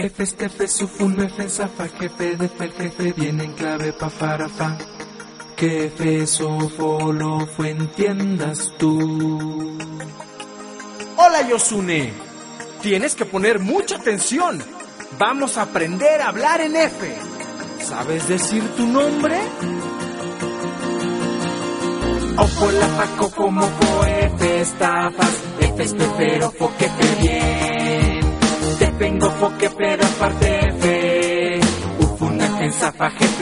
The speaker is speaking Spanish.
F, estefe, sufun, F, zafa, jefe, defe, el jefe, viene en clave, pa, para, fa. Que F, sofo, lo, fue, entiendas tú. Hola, Yosune. Tienes que poner mucha atención. Vamos a aprender a hablar en F. ¿Sabes decir tu nombre? Ofo, la, fa, coco, moco, F, estafas, F, estefero, fo, que fe, bien. Te vengo, fo, que pero aparte F. Ufuna, en zafa, jefe.